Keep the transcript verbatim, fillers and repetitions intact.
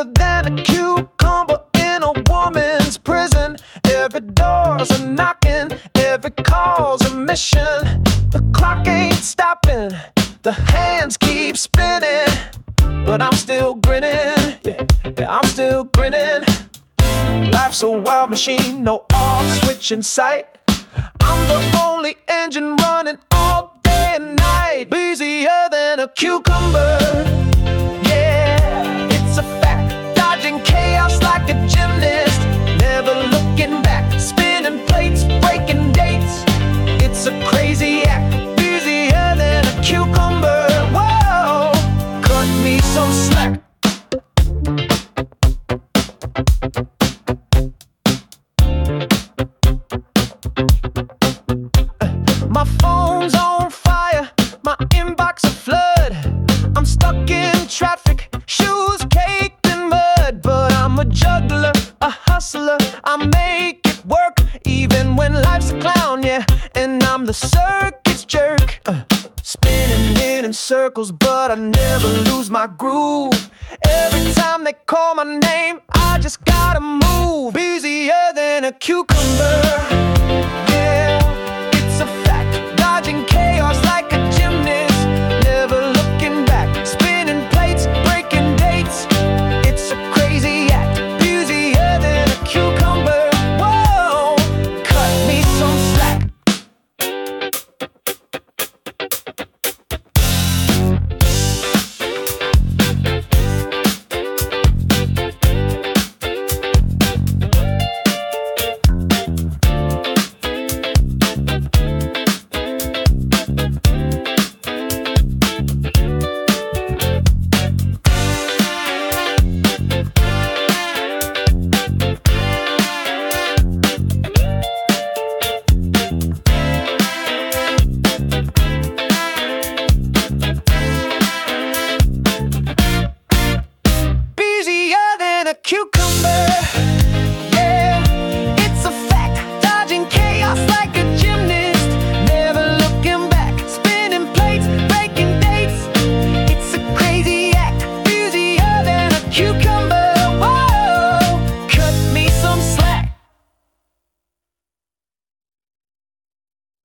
busier than a cucumber in a woman's prison. Every door's a knocking, every call's a mission. The clock ain't stopping, the hands keep spinning, but I'm still grinning, yeah, yeah, I'm still grinning. Life's a wild machine, no off switch in sight. I'm the only engine running all day and night. Busier than a cucumber, yeah, it's a fact. Dodging chaos like a gymnast, never looking back. Spinning plates, breaking dates, it's a crazy act. Busier than a cucumber, whoa, cut me some slack. My phone's on fire, my inbox a flood. I'm stuck in traffic, shoes caked in mud. But I'm a juggler, a hustler, I make it work. Even when life's a clown, yeah, and I'm the circus jerk, uh, spinning in in circles, but I never lose my groove. Every time they call my name, I just gotta move. Busier than a cucumber,